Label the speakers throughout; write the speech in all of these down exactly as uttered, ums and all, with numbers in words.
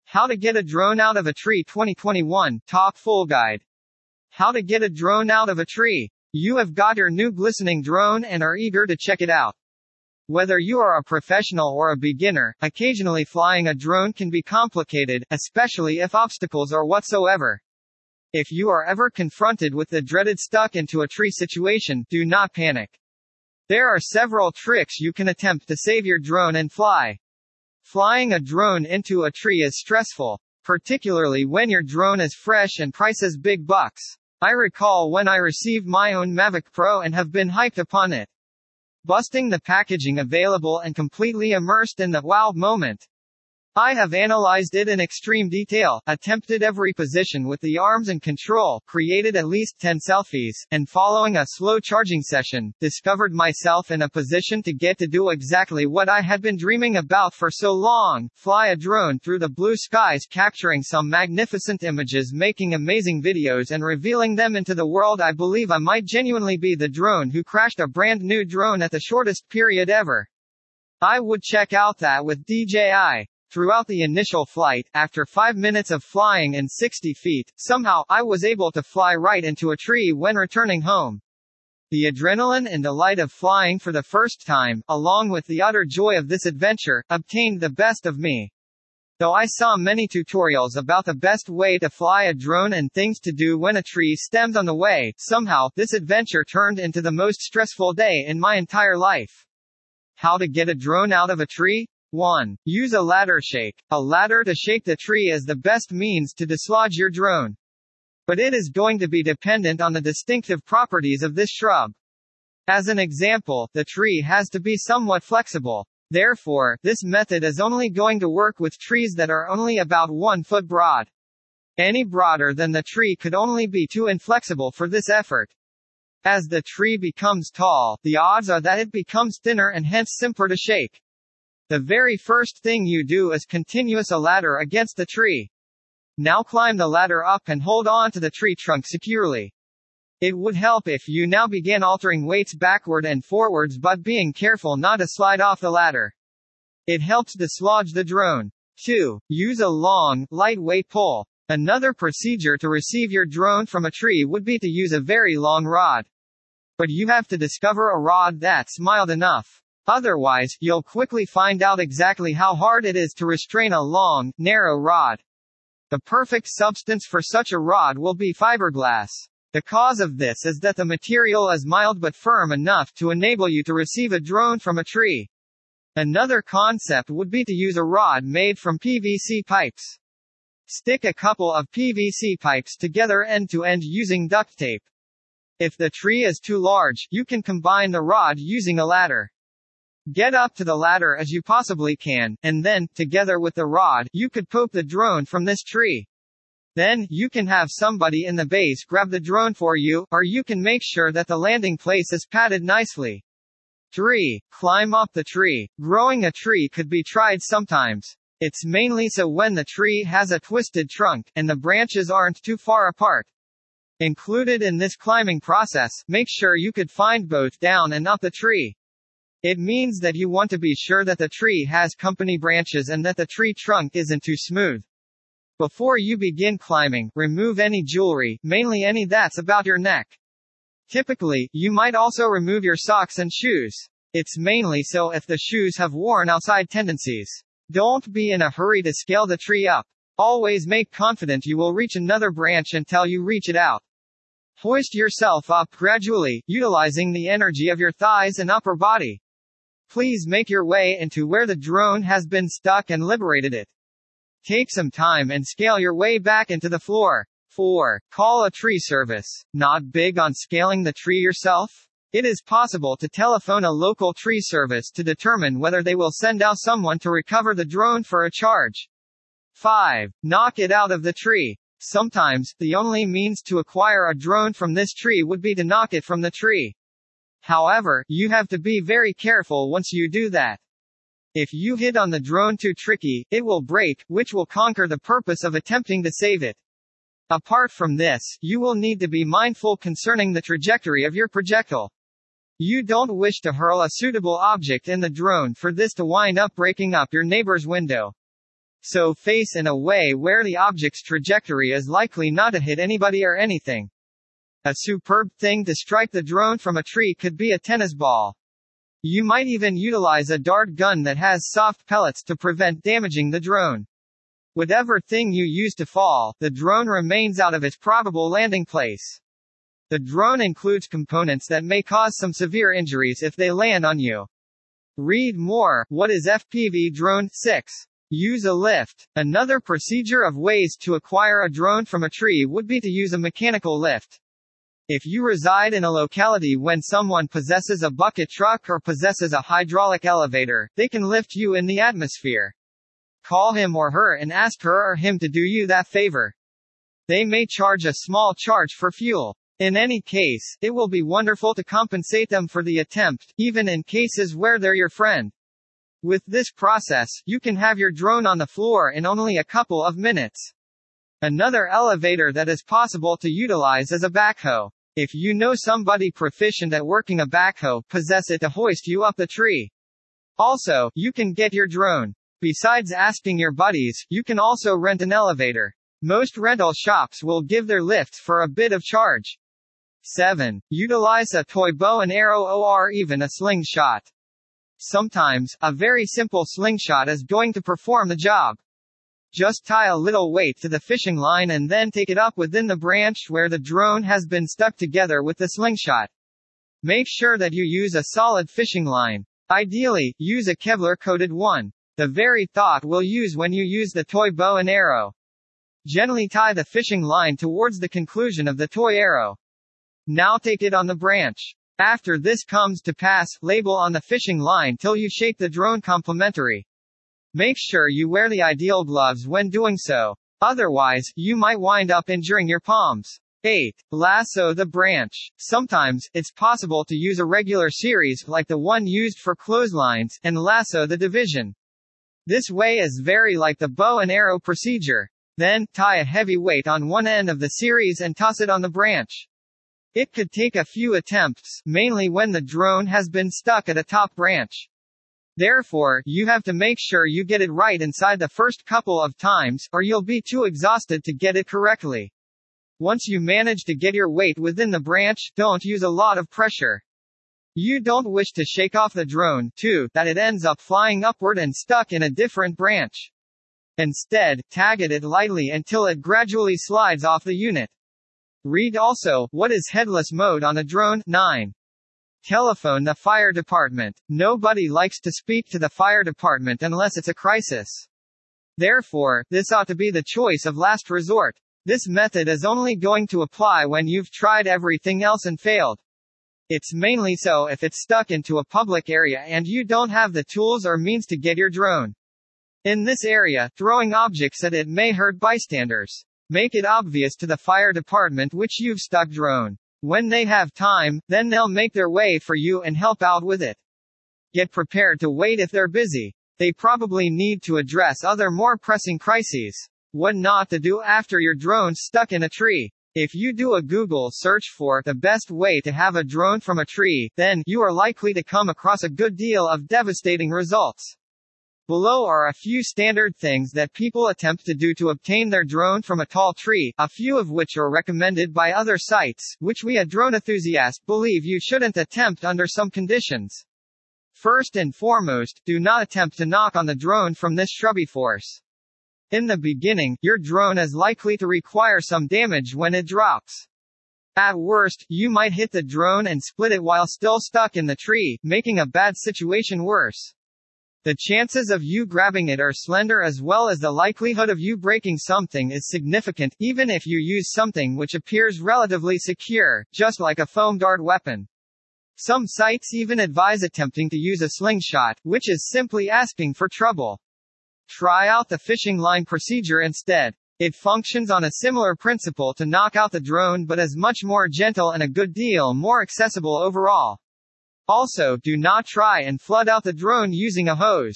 Speaker 1: How to get a drone out of a tree twenty twenty-one, Top Full Guide. How to get a drone out of a tree. You have got your new glistening drone and are eager to check it out. Whether you are a professional or a beginner, occasionally flying a drone can be complicated, especially if obstacles are whatsoever. If you are ever confronted with the dreaded stuck into a tree situation, do not panic. There are several tricks you can attempt to save your drone and fly. Flying a drone into a tree is stressful, particularly when your drone is fresh and prices big bucks. I recall when I received my own Mavic Pro and have been hyped upon it. Busting the packaging available and completely immersed in the wow moment. I have analyzed it in extreme detail, attempted every position with the arms and control, created at least ten selfies, and following a slow charging session, discovered myself in a position to get to do exactly what I had been dreaming about for so long, fly a drone through the blue skies, capturing some magnificent images, making amazing videos and revealing them into the world. I believe I might genuinely be the drone who crashed a brand new drone at the shortest period ever. I would check out that with D J I. Throughout the initial flight, after five minutes of flying in sixty feet, somehow, I was able to fly right into a tree when returning home. The adrenaline and delight of flying for the first time, along with the utter joy of this adventure, obtained the best of me. Though I saw many tutorials about the best way to fly a drone and things to do when a tree stems on the way, somehow, this adventure turned into the most stressful day in my entire life. How to get a drone out of a tree? one. Use a ladder shake. A ladder to shake the tree is the best means to dislodge your drone. But it is going to be dependent on the distinctive properties of this shrub. As an example, the tree has to be somewhat flexible. Therefore, this method is only going to work with trees that are only about one foot broad. Any broader than the tree could only be too inflexible for this effort. As the tree becomes tall, the odds are that it becomes thinner and hence simpler to shake. The very first thing you do is continuous a ladder against the tree. Now climb the ladder up and hold on to the tree trunk securely. It would help if you now began altering weights backward and forwards but being careful not to slide off the ladder. It helps dislodge the drone. two. Use a long, lightweight pole. Another procedure to receive your drone from a tree would be to use a very long rod. But you have to discover a rod that's mild enough. Otherwise, you'll quickly find out exactly how hard it is to restrain a long, narrow rod. The perfect substance for such a rod will be fiberglass. The cause of this is that the material is mild but firm enough to enable you to receive a drone from a tree. Another concept would be to use a rod made from P V C pipes. Stick a couple of P V C pipes together end to end using duct tape. If the tree is too large, you can combine the rod using a ladder. Get up to the ladder as you possibly can, and then, together with the rod, you could poke the drone from this tree. Then, you can have somebody in the base grab the drone for you, or you can make sure that the landing place is padded nicely. three. Climb up the tree. Growing a tree could be tried sometimes. It's mainly so when the tree has a twisted trunk, and the branches aren't too far apart. Included in this climbing process, make sure you could find both down and up the tree. It means that you want to be sure that the tree has company branches and that the tree trunk isn't too smooth. Before you begin climbing, remove any jewelry, mainly any that's about your neck. Typically, you might also remove your socks and shoes. It's mainly so if the shoes have worn outside tendencies. Don't be in a hurry to scale the tree up. Always make confident you will reach another branch until you reach it out. Hoist yourself up gradually, utilizing the energy of your thighs and upper body. Please make your way into where the drone has been stuck and liberated it. Take some time and scale your way back into the floor. four. Call a tree service. Not big on scaling the tree yourself? It is possible to telephone a local tree service to determine whether they will send out someone to recover the drone for a charge. five. Knock it out of the tree. Sometimes, the only means to acquire a drone from this tree would be to knock it from the tree. However, you have to be very careful once you do that. If you hit on the drone too tricky, it will break, which will conquer the purpose of attempting to save it. Apart from this, you will need to be mindful concerning the trajectory of your projectile. You don't wish to hurl a suitable object in the drone for this to wind up breaking up your neighbor's window. So face in a way where the object's trajectory is likely not to hit anybody or anything. A superb thing to strike the drone from a tree could be a tennis ball. You might even utilize a dart gun that has soft pellets to prevent damaging the drone. Whatever thing you use to fall, the drone remains out of its probable landing place. The drone includes components that may cause some severe injuries if they land on you. Read more. What is F P V drone? six. Use a lift. Another procedure of ways to acquire a drone from a tree would be to use a mechanical lift. If you reside in a locality when someone possesses a bucket truck or possesses a hydraulic elevator, they can lift you in the atmosphere. Call him or her and ask her or him to do you that favor. They may charge a small charge for fuel. In any case, it will be wonderful to compensate them for the attempt, even in cases where they're your friend. With this process, you can have your drone on the floor in only a couple of minutes. Another elevator that is possible to utilize is a backhoe. If you know somebody proficient at working a backhoe, possess it to hoist you up the tree. Also, you can get your drone. Besides asking your buddies, you can also rent an elevator. Most rental shops will give their lifts for a bit of charge. seven. Utilize a toy bow and arrow or even a slingshot. Sometimes, a very simple slingshot is going to perform the job. Just tie a little weight to the fishing line and then take it up within the branch where the drone has been stuck together with the slingshot. Make sure that you use a solid fishing line. Ideally, use a Kevlar-coated one. The very thought we'll use when you use the toy bow and arrow. Gently tie the fishing line towards the conclusion of the toy arrow. Now take it on the branch. After this comes to pass, label on the fishing line till you shape the drone complementary. Make sure you wear the ideal gloves when doing so. Otherwise, you might wind up injuring your palms. eight. Lasso the branch. Sometimes, it's possible to use a regular series like the one used for clotheslines, and lasso the division. This way is very like the bow and arrow procedure. Then, tie a heavy weight on one end of the series and toss it on the branch. It could take a few attempts, mainly when the drone has been stuck at a top branch. Therefore, you have to make sure you get it right inside the first couple of times, or you'll be too exhausted to get it correctly. Once you manage to get your weight within the branch, don't use a lot of pressure. You don't wish to shake off the drone, too, that it ends up flying upward and stuck in a different branch. Instead, tag at it lightly until it gradually slides off the unit. Read also, what is headless mode on a drone? nine. Telephone the fire department. Nobody likes to speak to the fire department unless it's a crisis. Therefore, this ought to be the choice of last resort. This method is only going to apply when you've tried everything else and failed. It's mainly so if it's stuck into a public area and you don't have the tools or means to get your drone. In this area, throwing objects at it may hurt bystanders. Make it obvious to the fire department which you've stuck drone. When they have time, then they'll make their way for you and help out with it. Get prepared to wait if they're busy. They probably need to address other more pressing crises. What not to do after your drone's stuck in a tree. If you do a Google search for the best way to have a drone from a tree, then you are likely to come across a good deal of devastating results. Below are a few standard things that people attempt to do to obtain their drone from a tall tree, a few of which are recommended by other sites, which we a drone enthusiast believe you shouldn't attempt under some conditions. First and foremost, do not attempt to knock on the drone from this shrubby force. In the beginning, your drone is likely to require some damage when it drops. At worst, you might hit the drone and split it while still stuck in the tree, making a bad situation worse. The chances of you grabbing it are slender as well as the likelihood of you breaking something is significant, even if you use something which appears relatively secure, just like a foam dart weapon. Some sites even advise attempting to use a slingshot, which is simply asking for trouble. Try out the fishing line procedure instead. It functions on a similar principle to knock out the drone but is much more gentle and a good deal more accessible overall. Also, do not try and flood out the drone using a hose.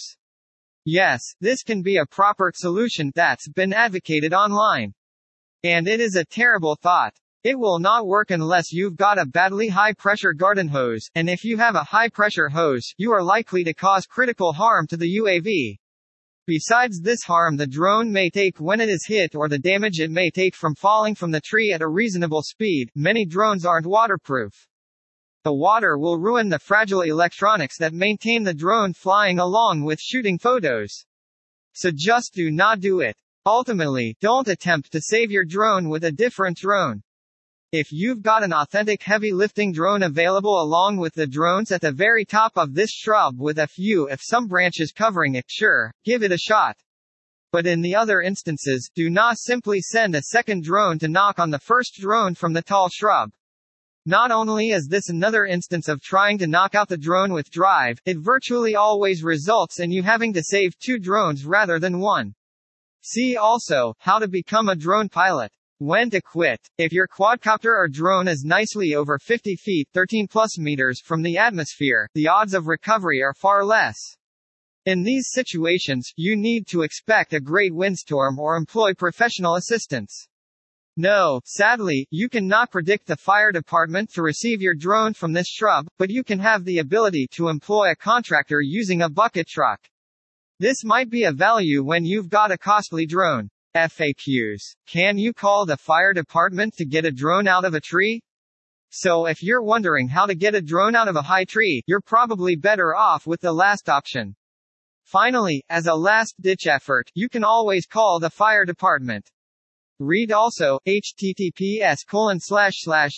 Speaker 1: Yes, this can be a proper solution that's been advocated online. And it is a terrible thought. It will not work unless you've got a badly high-pressure garden hose, and if you have a high-pressure hose, you are likely to cause critical harm to the U A V. Besides this harm the drone may take when it is hit or the damage it may take from falling from the tree at a reasonable speed, many drones aren't waterproof. The water will ruin the fragile electronics that maintain the drone flying along with shooting photos. So just do not do it. Ultimately, don't attempt to save your drone with a different drone. If you've got an authentic heavy lifting drone available along with the drones at the very top of this shrub with a few if some branches covering it, sure, give it a shot. But in the other instances, do not simply send a second drone to knock on the first drone from the tall shrub. Not only is this another instance of trying to knock out the drone with drive, it virtually always results in you having to save two drones rather than one. See also, how to become a drone pilot. When to quit. If your quadcopter or drone is nicely over fifty feet thirteen plus meters from the atmosphere, the odds of recovery are far less. In these situations, you need to expect a great windstorm or employ professional assistance. No, sadly, you cannot predict the fire department to receive your drone from this shrub, but you can have the ability to employ a contractor using a bucket truck. This might be of value when you've got a costly drone. F A Qs. Can you call the fire department to get a drone out of a tree? So if you're wondering how to get a drone out of a high tree, you're probably better off with the last option. Finally, as a last-ditch effort, you can always call the fire department. Read also, https colon slash slash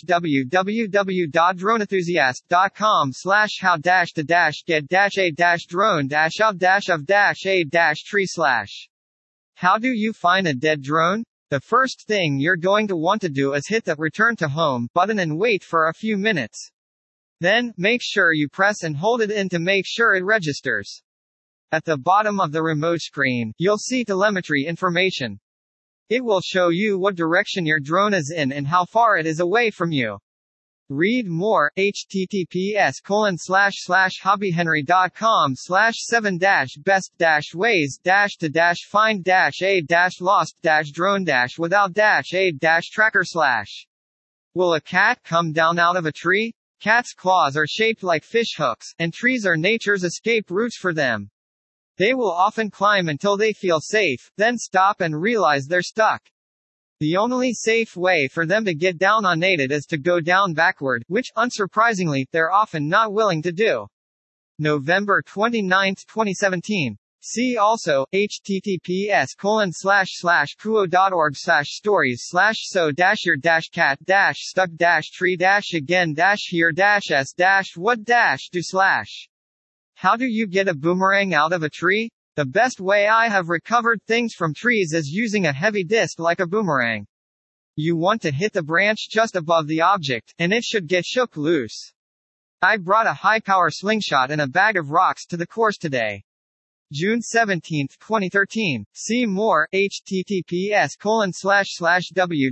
Speaker 1: www.droneenthusiast.com slash how dash to dash get dash a dash drone dash of dash of dash a dash tree slash. How do you find a dead drone? The first thing you're going to want to do is hit the Return to Home button and wait for a few minutes. Then, make sure you press and hold it in to make sure it registers. At the bottom of the remote screen, you'll see telemetry information. It will show you what direction your drone is in and how far it is away from you. Read more, https colon slash slash hobbyhenry.com slash seven dash best dash ways dash to dash find dash a dash lost dash drone dash without dash a dash tracker slash. Will a cat come down out of a tree? Cats' claws are shaped like fish hooks, and trees are nature's escape routes for them. They will often climb until they feel safe, then stop and realize they're stuck. The only safe way for them to get down unaided is to go down backward, which, unsurprisingly, they're often not willing to do. November twenty-ninth, twenty seventeen. See also, https colon slash slash kuo.org slash stories slash so dash your dash cat dash stuck dash tree dash again dash here dash s dash what dash do slash. How do you get a boomerang out of a tree? The best way I have recovered things from trees is using a heavy disc like a boomerang. You want to hit the branch just above the object, and it should get shook loose. I brought a high-power slingshot and a bag of rocks to the course today. June seventeenth, twenty thirteen. See more, https colon slash slash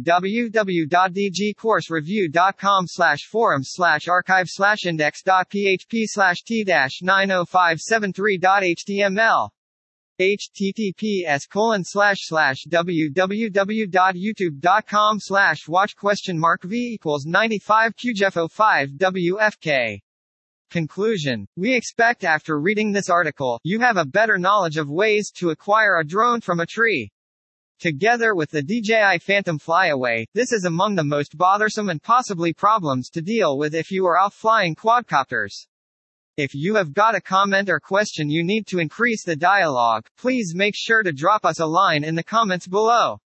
Speaker 1: www.dgcoursereview.com slash forums slash archive slash index.php slash t dash nine oh five seven three.html. https colon slash slash www.youtube.com slash watch question mark v equals ninety-five q j f o five w f k. Conclusion. We expect after reading this article, you have a better knowledge of ways to acquire a drone from a tree. Together with the D J I Phantom Flyaway, this is among the most bothersome and possibly problems to deal with if you are out flying quadcopters. If you have got a comment or question you need to increase the dialogue, please make sure to drop us a line in the comments below.